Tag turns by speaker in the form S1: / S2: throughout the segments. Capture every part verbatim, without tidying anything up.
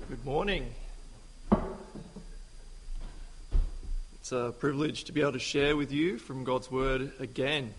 S1: Good morning. It's a privilege to be able to share with you from God's Word again.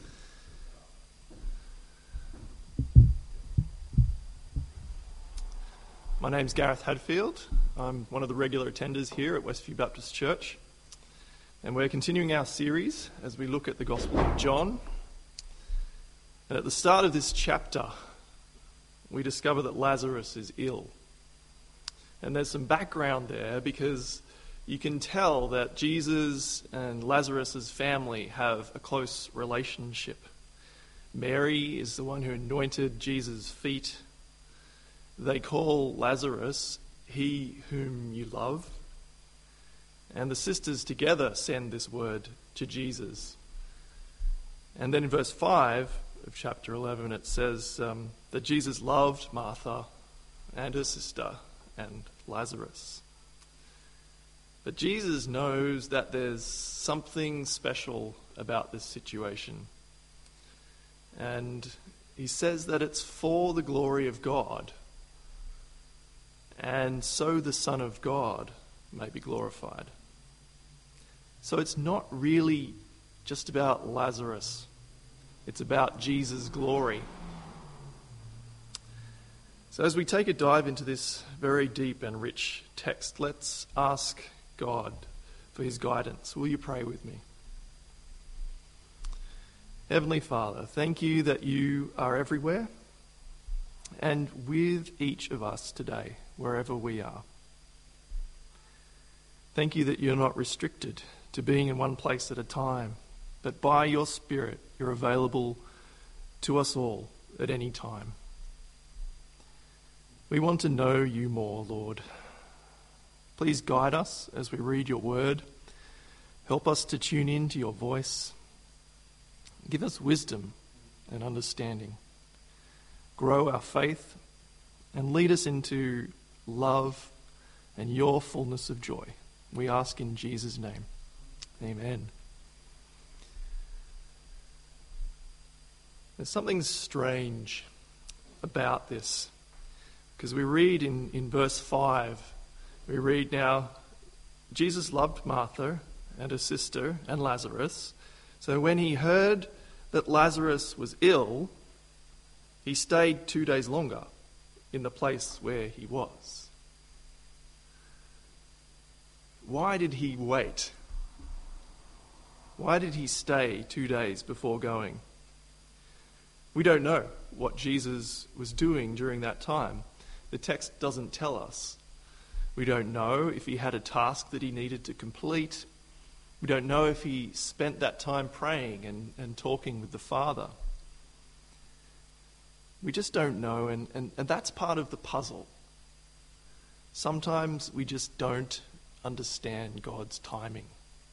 S1: My name's Gareth Hadfield. I'm one of the regular attenders here at Westview Baptist Church. And we're continuing our series as we look at the Gospel of John. And at the start of this chapter, we discover that Lazarus is ill. And there's some background there because you can tell that Jesus and Lazarus' family have a close relationship. Mary is the one who anointed Jesus' feet. They call Lazarus, "he whom you love." And the sisters together send this word to Jesus. And then in verse five of chapter eleven it says um, that Jesus loved Martha and her sister and Lazarus. But Jesus knows that there's something special about this situation. And he says that it's for the glory of God. And so the Son of God may be glorified. So it's not really just about Lazarus. It's about Jesus' glory. So as we take a dive into this very deep and rich text, let's ask God for his guidance. Will you pray with me? Heavenly Father, thank you that you are everywhere and with each of us today, wherever we are. Thank you that you're not restricted to being in one place at a time, but by your Spirit, you're available to us all at any time. We want to know you more, Lord. Please guide us as we read your word. Help us to tune in to your voice. Give us wisdom and understanding. Grow our faith and lead us into love and your fullness of joy. We ask in Jesus' name. Amen. There's something strange about this. Because we read in, in verse five, we read now, Jesus loved Martha and her sister and Lazarus. So when he heard that Lazarus was ill, he stayed two days longer in the place where he was. Why did he wait? Why did he stay two days before going? We don't know what Jesus was doing during that time. The text doesn't tell us. We don't know if he had a task that he needed to complete. We don't know if he spent that time praying and, and talking with the Father. We just don't know, and, and, and that's part of the puzzle. Sometimes we just don't understand God's timing.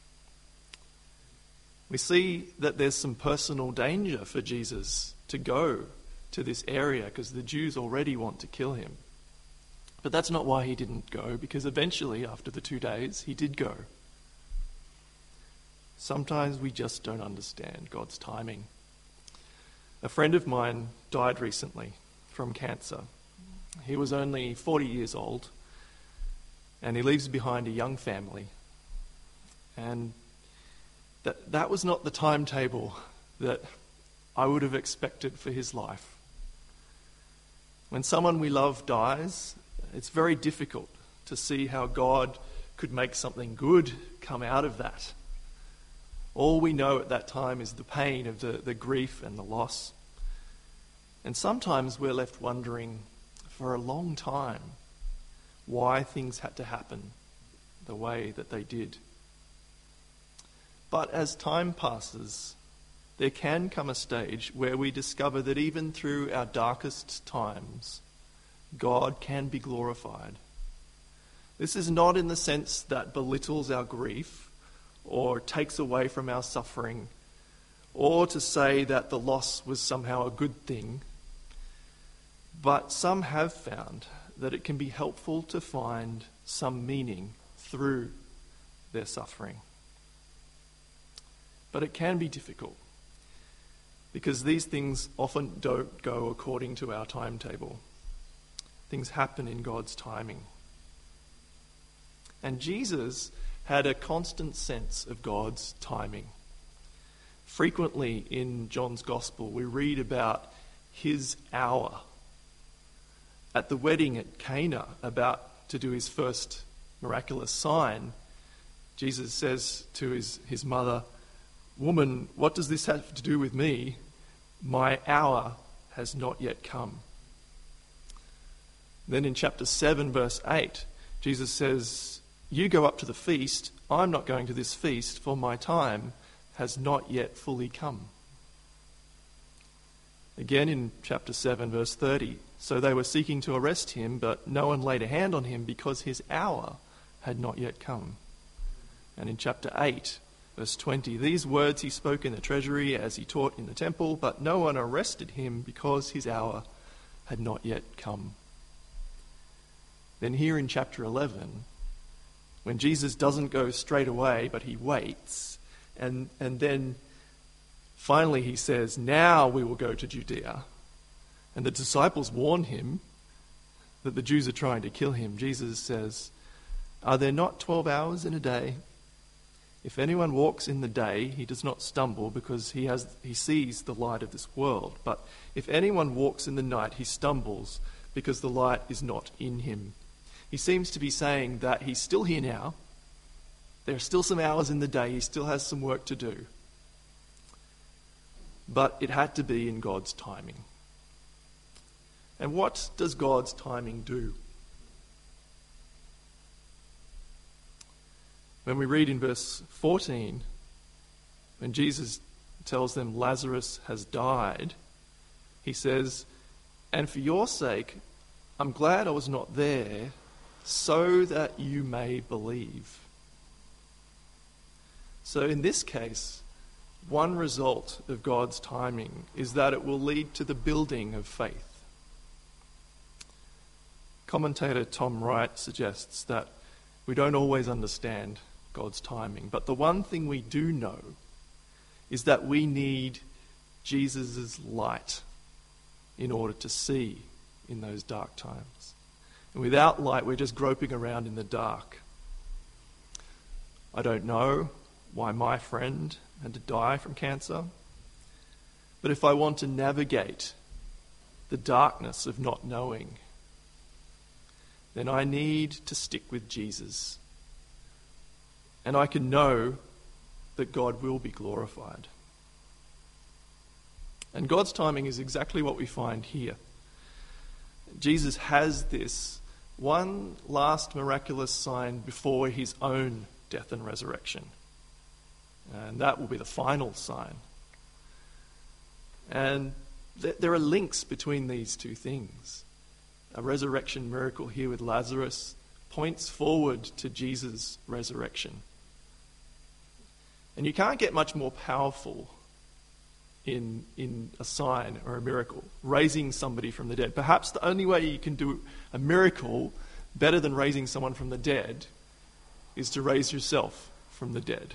S1: We see that there's some personal danger for Jesus to go to this area because the Jews already want to kill him. But that's not why he didn't go, because eventually, after the two days, he did go. Sometimes we just don't understand God's timing. A friend of mine died recently from cancer. He was only forty years old, and he leaves behind a young family. And that that was not the timetable that I would have expected for his life. When someone we love dies, it's very difficult to see how God could make something good come out of that. All we know at that time is the pain of the, the grief and the loss. And sometimes we're left wondering for a long time why things had to happen the way that they did. But as time passes, there can come a stage where we discover that even through our darkest times, God can be glorified. This is not in the sense that belittles our grief or takes away from our suffering, or to say that the loss was somehow a good thing. But some have found that it can be helpful to find some meaning through their suffering. But it can be difficult, because these things often don't go according to our timetable. Things happen in God's timing. And Jesus had a constant sense of God's timing. Frequently in John's Gospel, we read about his hour. At the wedding at Cana, about to do his first miraculous sign, Jesus says to his, his mother, "Woman, what does this have to do with me? My hour has not yet come." Then in chapter seven, verse eight, Jesus says, "You go up to the feast. I'm not going to this feast, for my time has not yet fully come." Again in chapter seven, verse thirty, "So they were seeking to arrest him, but no one laid a hand on him because his hour had not yet come." And in chapter eight, verse twenty, "These words he spoke in the treasury as he taught in the temple, but no one arrested him because his hour had not yet come." Then here in chapter eleven, when Jesus doesn't go straight away, but he waits, and, and then finally he says, "Now we will go to Judea." And the disciples warn him that the Jews are trying to kill him. Jesus says, "Are there not twelve hours in a day? If anyone walks in the day, he does not stumble because he has he sees the light of this world. But if anyone walks in the night, he stumbles because the light is not in him." He seems to be saying that he's still here now. There are still some hours in the day. He still has some work to do. But it had to be in God's timing. And what does God's timing do? When we read in verse fourteen, when Jesus tells them Lazarus has died, he says, "And for your sake, I'm glad I was not there, so that you may believe." So in this case, one result of God's timing is that it will lead to the building of faith. Commentator Tom Wright suggests that we don't always understand God's timing, but the one thing we do know is that we need Jesus' light in order to see in those dark times. And without light, we're just groping around in the dark. I don't know why my friend had to die from cancer, but if I want to navigate the darkness of not knowing, then I need to stick with Jesus. And I can know that God will be glorified. And God's timing is exactly what we find here. Jesus has this one last miraculous sign before his own death and resurrection. And that will be the final sign. And th- there are links between these two things. A resurrection miracle here with Lazarus points forward to Jesus' resurrection. And you can't get much more powerful in, in a sign or a miracle, raising somebody from the dead. Perhaps the only way you can do a miracle better than raising someone from the dead is to raise yourself from the dead.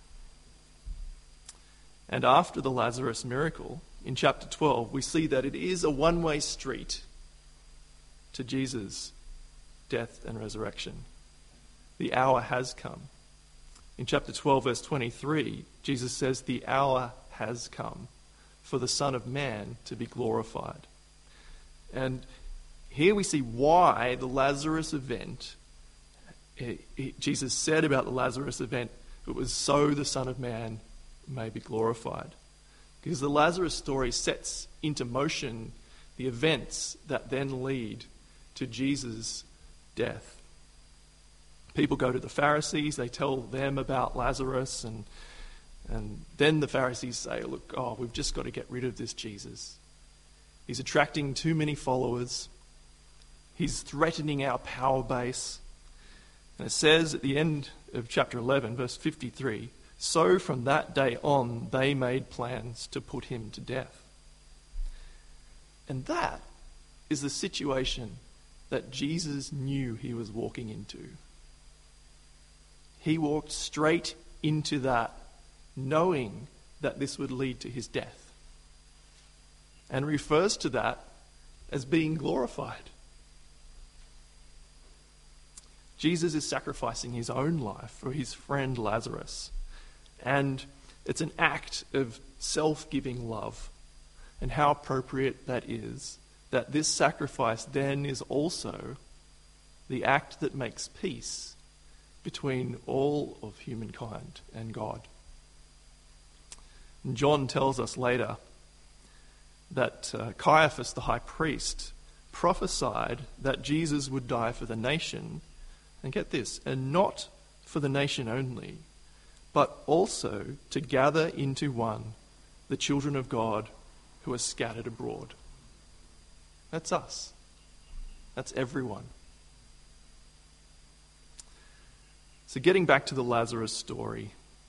S1: And after the Lazarus miracle, in chapter twelve, we see that it is a one-way street to Jesus' death and resurrection. The hour has come. In chapter twelve, verse twenty-three, Jesus says, "The hour has come for the Son of Man to be glorified." And here we see why the Lazarus event, it, it, Jesus said about the Lazarus event, it was so the Son of Man may be glorified. Because the Lazarus story sets into motion the events that then lead to Jesus' death. People go to the Pharisees, they tell them about Lazarus, and and then the Pharisees say, "Look, oh, we've just got to get rid of this Jesus. He's attracting too many followers. He's threatening our power base." And it says at the end of chapter eleven, verse fifty-three, "So from that day on, they made plans to put him to death." And that is the situation that Jesus knew he was walking into. He walked straight into that, knowing that this would lead to his death, and refers to that as being glorified. Jesus is sacrificing his own life for his friend Lazarus. And it's an act of self-giving love. And how appropriate that is, that this sacrifice then is also the act that makes peace between all of humankind and God. And John tells us later that uh, Caiaphas, the high priest, prophesied that Jesus would die for the nation, and get this, and not for the nation only, but also to gather into one the children of God who are scattered abroad. That's us. That's everyone. So getting back to the Lazarus story,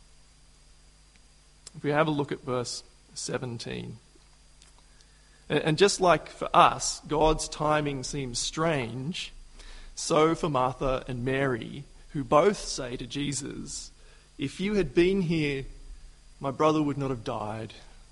S1: if we have a look at verse seventeen, and just like for us, God's timing seems strange, so for Martha and Mary, who both say to Jesus, "If you had been here, my brother would not have died."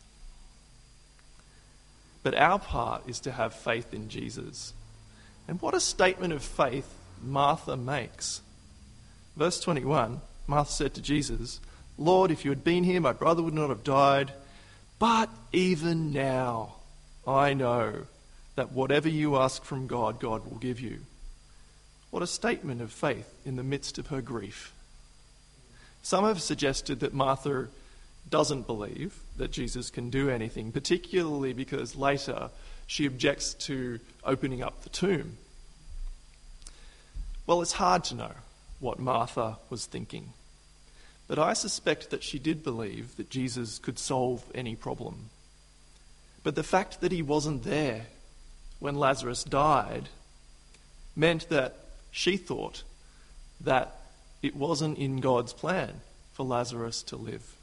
S1: But our part is to have faith in Jesus. And what a statement of faith Martha makes. Verse twenty-one, Martha said to Jesus, "Lord, if you had been here, my brother would not have died. But even now, I know that whatever you ask from God, God will give you." What a statement of faith in the midst of her grief. Some have suggested that Martha doesn't believe that Jesus can do anything, particularly because later she objects to opening up the tomb. Well, it's hard to know what Martha was thinking, but I suspect that she did believe that Jesus could solve any problem. But the fact that he wasn't there when Lazarus died meant that she thought that it wasn't in God's plan for Lazarus to live.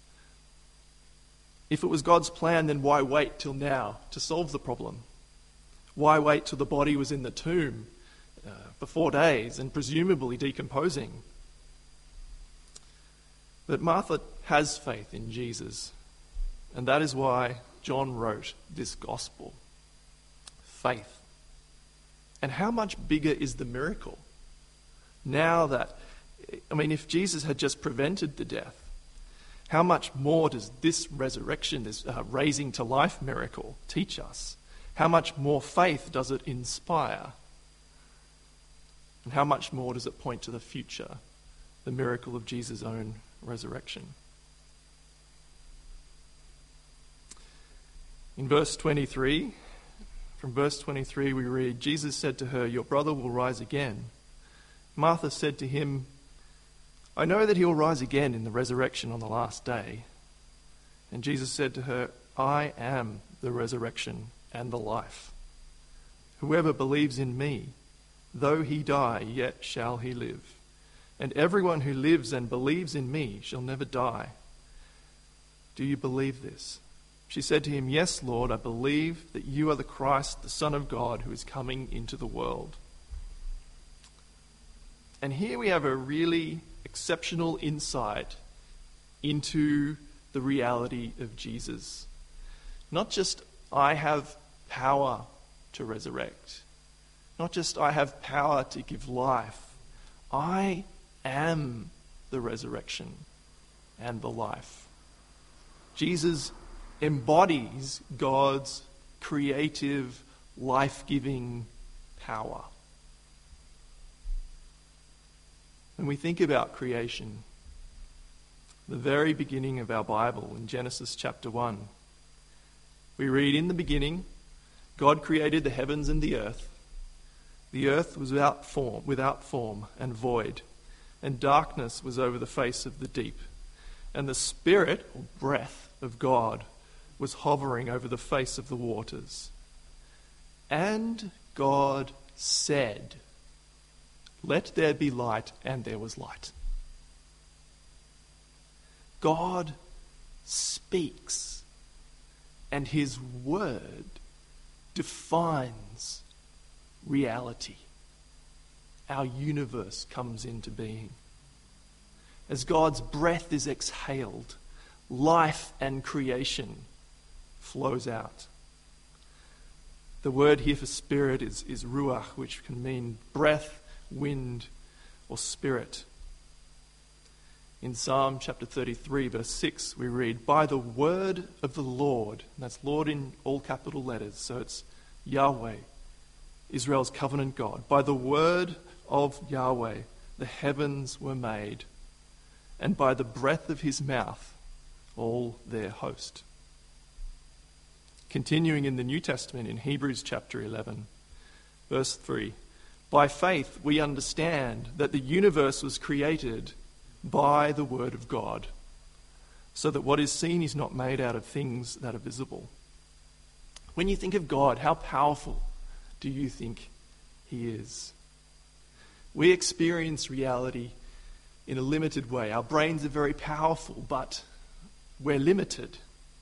S1: If it was God's plan, then why wait till now to solve the problem? Why wait till the body was in the tomb uh, for four days and presumably decomposing? But Martha has faith in Jesus, and that is why John wrote this gospel. Faith. And how much bigger is the miracle? Now that, I mean, if Jesus had just prevented the death, how much more does this resurrection, this uh, raising to life miracle teach us? How much more faith does it inspire? And how much more does it point to the future, the miracle of Jesus' own resurrection? In verse twenty-three, from verse twenty-three we read, Jesus said to her, "Your brother will rise again." Martha said to him, "I know that he will rise again in the resurrection on the last day." And Jesus said to her, "I am the resurrection and the life. Whoever believes in me, though he die, yet shall he live. And everyone who lives and believes in me shall never die. Do you believe this?" She said to him, "Yes, Lord, I believe that you are the Christ, the Son of God, who is coming into the world." And here we have a really exceptional insight into the reality of Jesus. Not just I have power to resurrect, not just I have power to give life. I am the resurrection and the life. Jesus embodies God's creative, life-giving power. When we think about creation, the very beginning of our Bible, in Genesis chapter one, we read, "In the beginning, God created the heavens and the earth. The earth was without form, without form and void, and darkness was over the face of the deep. And the Spirit, or breath, of God was hovering over the face of the waters. And God said, 'Let there be light,' and there was light." God speaks, and his word defines reality. Our universe comes into being. As God's breath is exhaled, life and creation flows out. The word here for spirit is, is ruach, which can mean breath, wind, or spirit. In Psalm chapter thirty-three, verse six, we read, "By the word of the Lord," and that's Lord in all capital letters, so it's Yahweh, Israel's covenant God. "By the word of Yahweh, the heavens were made, and by the breath of his mouth, all their host." Continuing in the New Testament, in Hebrews chapter eleven, verse three, "By faith we understand that the universe was created by the word of God, so that what is seen is not made out of things that are visible." When you think of God, how powerful do you think he is? We experience reality in a limited way. Our brains are very powerful, but we're limited.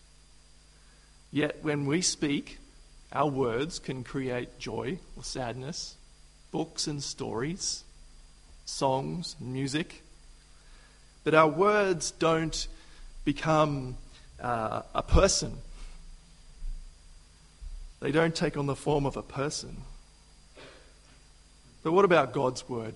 S1: Yet when we speak, our words can create joy or sadness, books and stories, songs, music. But our words don't become uh, a person. They don't take on the form of a person. But what about God's word?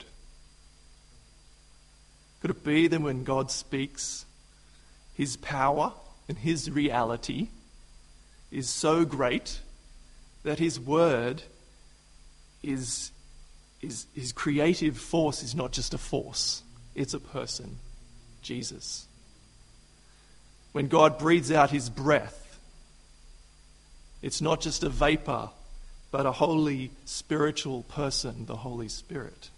S1: Could it be that when God speaks, his power and his reality is so great that his word is, is his creative force is not just a force, it's a person, Jesus. When God breathes out his breath, it's not just a vapor, but a holy spiritual person, the Holy Spirit.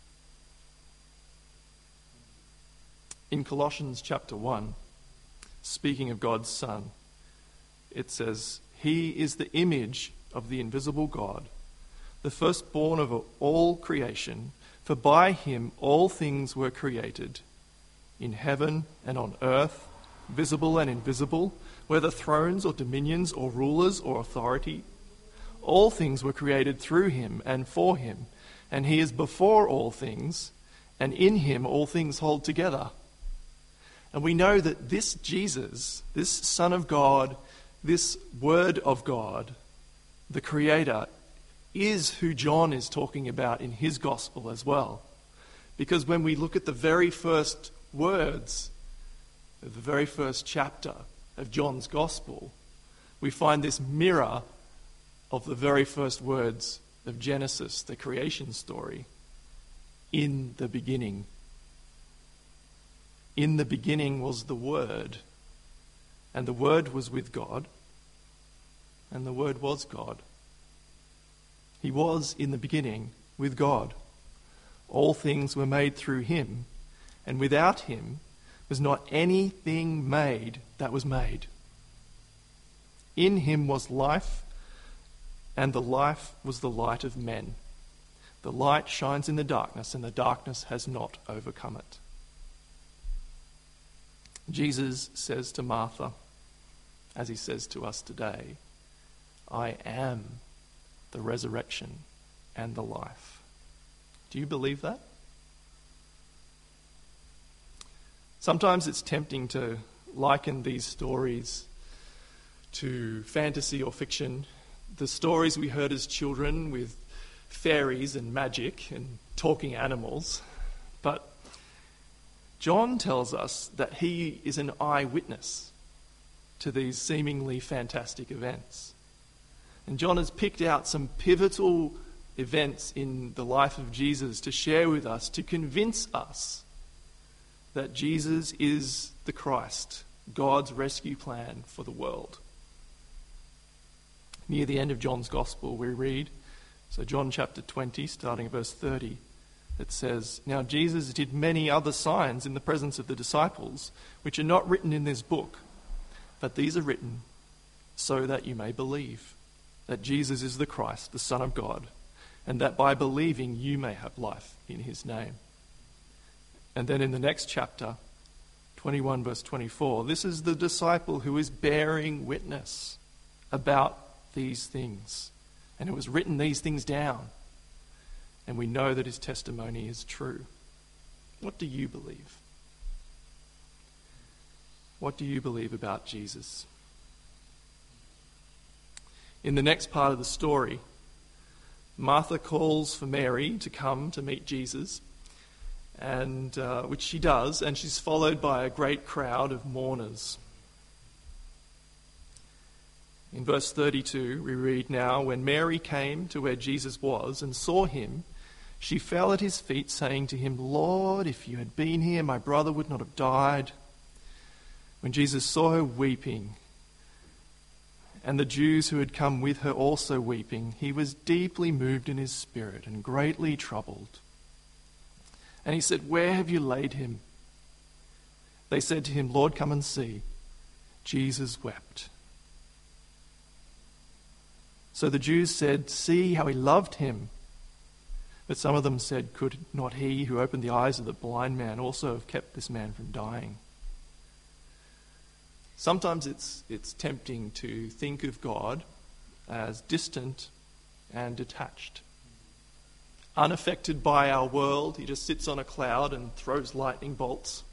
S1: In Colossians chapter one, speaking of God's Son, it says, "He is the image of the invisible God, the firstborn of all creation, for by him all things were created, in heaven and on earth, visible and invisible, whether thrones or dominions or rulers or authority. All things were created through him and for him, and he is before all things, and in him all things hold together." And we know that this Jesus, this Son of God, this Word of God, the Creator, is who John is talking about in his Gospel as well. Because when we look at the very first words of the very first chapter of John's Gospel, we find this mirror of the very first words of Genesis, the creation story. In the beginning. In the beginning was the Word, and the Word was with God, and the Word was God. He was in the beginning with God. All things were made through him, and without him was not anything made that was made. In him was life, and the life was the light of men. The light shines in the darkness, and the darkness has not overcome it. Jesus says to Martha, as he says to us today, "I am the resurrection and the life." Do you believe that? Sometimes it's tempting to liken these stories to fantasy or fiction. The stories we heard as children with fairies and magic and talking animals. But John tells us that he is an eyewitness to these seemingly fantastic events. And John has picked out some pivotal events in the life of Jesus to share with us, to convince us that Jesus is the Christ, God's rescue plan for the world. Near the end of John's Gospel, we read, so John chapter twenty, starting at verse thirty, it says, "Now Jesus did many other signs in the presence of the disciples, which are not written in this book, but these are written so that you may believe that Jesus is the Christ, the Son of God, and that by believing you may have life in his name." And then in the next chapter, twenty-one verse twenty-four, this is the disciple who is bearing witness about these things, and who has written these things down. And we know that his testimony is true. What do you believe? What do you believe about Jesus? In the next part of the story, Martha calls for Mary to come to meet Jesus. and uh, which she does, and she's followed by a great crowd of mourners. In verse thirty-two, we read, "Now, when Mary came to where Jesus was and saw him, she fell at his feet, saying to him, 'Lord, if you had been here, my brother would not have died.' When Jesus saw her weeping, and the Jews who had come with her also weeping, he was deeply moved in his spirit and greatly troubled. And he said, 'Where have you laid him?' They said to him, 'Lord, come and see.' Jesus wept. So the Jews said, 'See how he loved him.' But some of them said, 'Could not he who opened the eyes of the blind man also have kept this man from dying?' Sometimes it's it's tempting to think of God as distant and detached. Unaffected by our world, he just sits on a cloud and throws lightning bolts.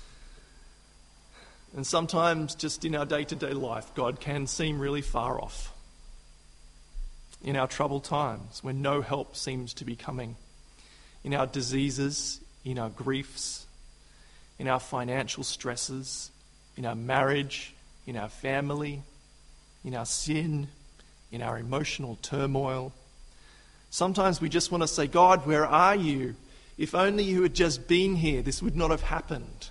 S1: And sometimes just in our day-to-day life, God can seem really far off. In our troubled times, when no help seems to be coming, in our diseases, in our griefs, in our financial stresses, in our marriage, in our family, in our sin, in our emotional turmoil. Sometimes we just want to say, "God, where are you? If only you had just been here, this would not have happened."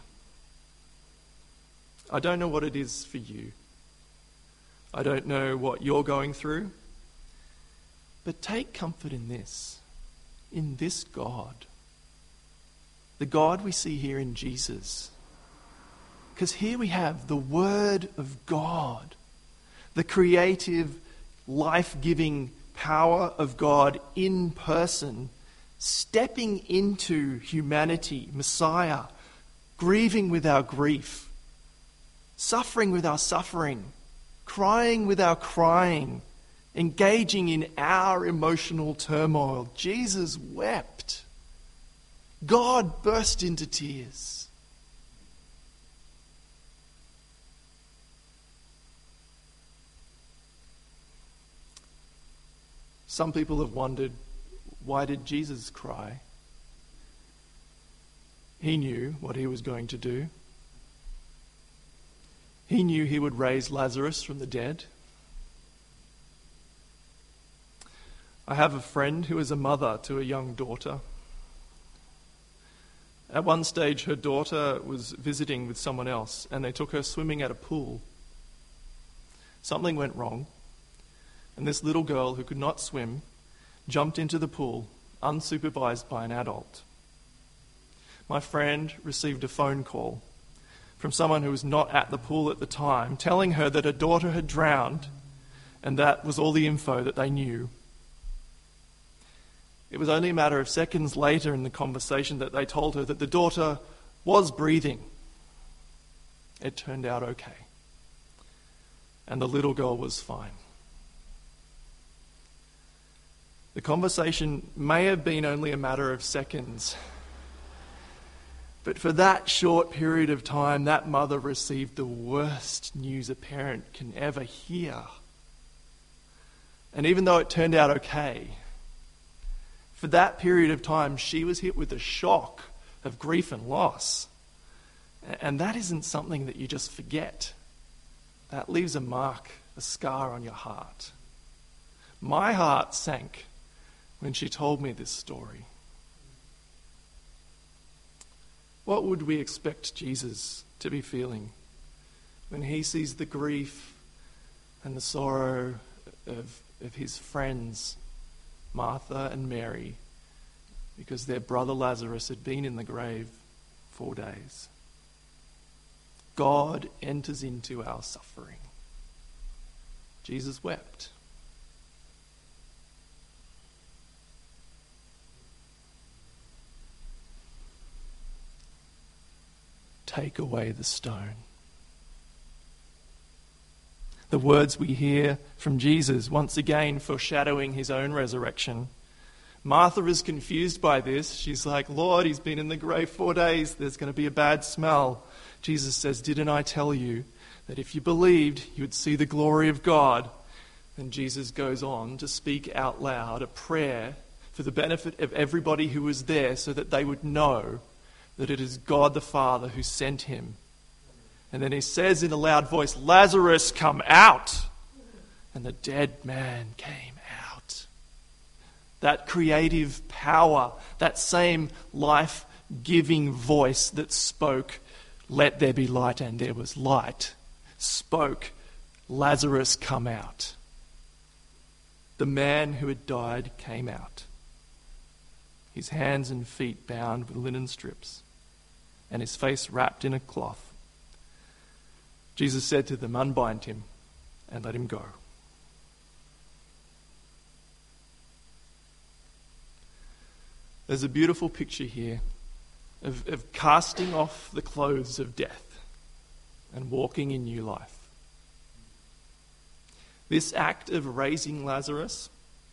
S1: I don't know what it is for you. I don't know what you're going through. But take comfort in this, in this God. The God we see here in Jesus. Because here we have the Word of God, the creative, life-giving power of God in person, stepping into humanity, Messiah, grieving with our grief, suffering with our suffering, crying with our crying, engaging in our emotional turmoil. Jesus wept. God burst into tears. Some people have wondered, why did Jesus cry? He knew what he was going to do. He knew he would raise Lazarus from the dead. I have a friend who is a mother to a young daughter. At one stage, her daughter was visiting with someone else, and they took her swimming at a pool. Something went wrong, and this little girl who could not swim jumped into the pool, unsupervised by an adult. My friend received a phone call from someone who was not at the pool at the time, telling her that her daughter had drowned, and that was all the info that they knew. It was only a matter of seconds later in the conversation that they told her that the daughter was breathing. It turned out okay. And the little girl was fine. The conversation may have been only a matter of seconds, but for that short period of time, that mother received the worst news a parent can ever hear. And even though it turned out okay, for that period of time, she was hit with the shock of grief and loss. And that isn't something that you just forget. That leaves a mark, a scar on your heart. My heart sank when she told me this story. What would we expect Jesus to be feeling when he sees the grief and the sorrow of, of his friends, Martha and Mary, because their brother Lazarus had been in the grave four days? God enters into our suffering. Jesus wept. Take away the stone. The words we hear from Jesus, once again foreshadowing his own resurrection. Martha is confused by this. She's like, "Lord, he's been in the grave four days. There's going to be a bad smell." Jesus says, "Didn't I tell you that if you believed, you would see the glory of God?" And Jesus goes on to speak out loud a prayer for the benefit of everybody who was there, so that they would know that it is God the Father who sent him. And then he says in a loud voice, "Lazarus, come out!" And the dead man came out. That creative power, that same life-giving voice that spoke, "Let there be light," and there was light, spoke, "Lazarus, come out." The man who had died came out, his hands and feet bound with linen strips, and his face wrapped in a cloth. Jesus said to them, "Unbind him and let him go." There's a beautiful picture here of, of casting off the clothes of death and walking in new life. This act of raising Lazarus,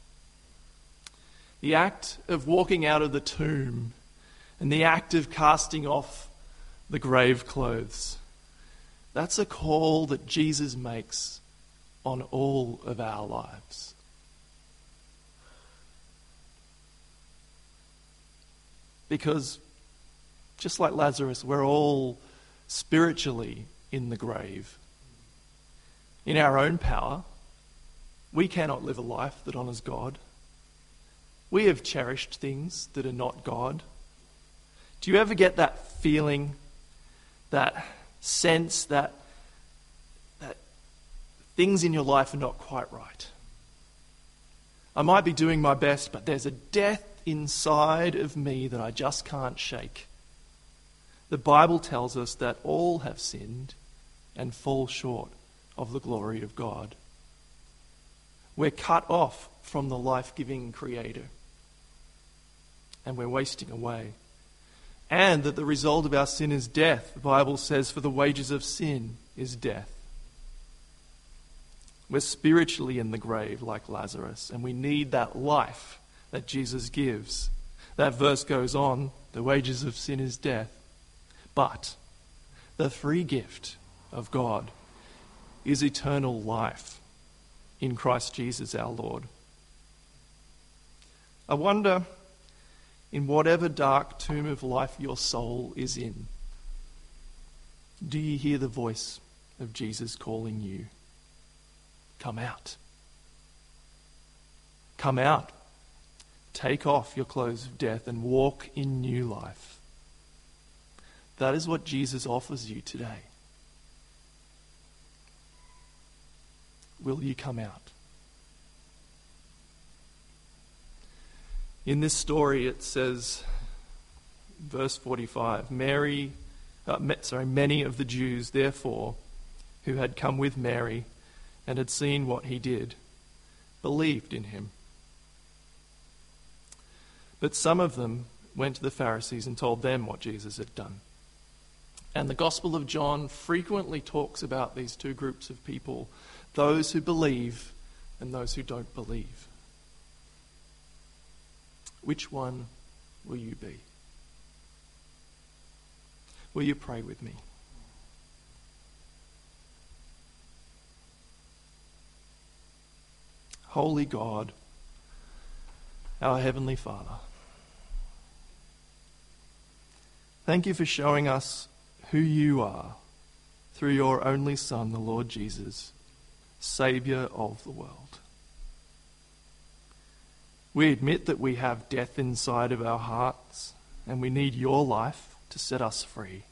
S1: the act of walking out of the tomb, and the act of casting off the grave clothes, that's a call that Jesus makes on all of our lives. Because just like Lazarus, we're all spiritually in the grave. In our own power, we cannot live a life that honours God. We have cherished things that are not God. Do you ever get that feeling, that sense that, that things in your life are not quite right? I might be doing my best, but there's a death inside of me that I just can't shake. The Bible tells us that all have sinned and fall short of the glory of God. We're cut off from the life-giving Creator, and we're wasting away. And that the result of our sin is death. The Bible says, "For the wages of sin is death." We're spiritually in the grave like Lazarus, and we need that life that Jesus gives. That verse goes on, "The wages of sin is death." But the free gift of God is eternal life in Christ Jesus our Lord. I wonder, in whatever dark tomb of life your soul is in, do you hear the voice of Jesus calling you? Come out. Come out. Take off your clothes of death and walk in new life. That is what Jesus offers you today. Will you come out? In this story it says, verse forty-five, Mary, uh, sorry, many of the Jews, therefore, who had come with Mary and had seen what he did, believed in him. But some of them went to the Pharisees and told them what Jesus had done. And the Gospel of John frequently talks about these two groups of people, those who believe and those who don't believe. Which one will you be? Will you pray with me? Holy God, our Heavenly Father, thank you for showing us who you are through your only Son, the Lord Jesus, Saviour of the world. We admit that we have death inside of our hearts and we need your life to set us free.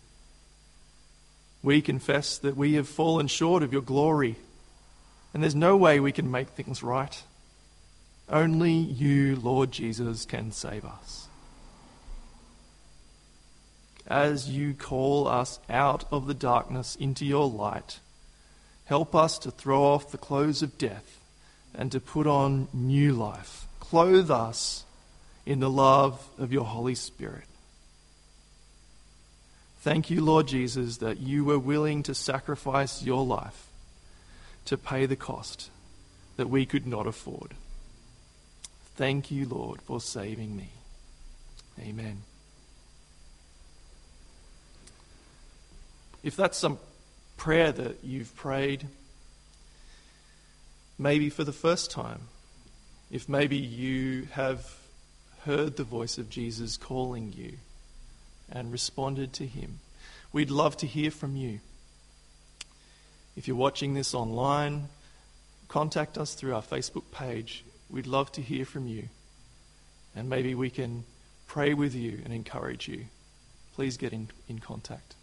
S1: We confess that we have fallen short of your glory and there's no way we can make things right. Only you, Lord Jesus, can save us. As you call us out of the darkness into your light, help us to throw off the clothes of death and to put on new life. Clothe us in the love of your Holy Spirit. Thank you, Lord Jesus, that you were willing to sacrifice your life to pay the cost that we could not afford. Thank you, Lord, for saving me. Amen. If that's some prayer that you've prayed, maybe for the first time, if maybe you have heard the voice of Jesus calling you, and responded to him. We'd love to hear from you. If you're watching this online, contact us through our Facebook page. We'd love to hear from you. And maybe we can pray with you and encourage you. Please get in, in contact.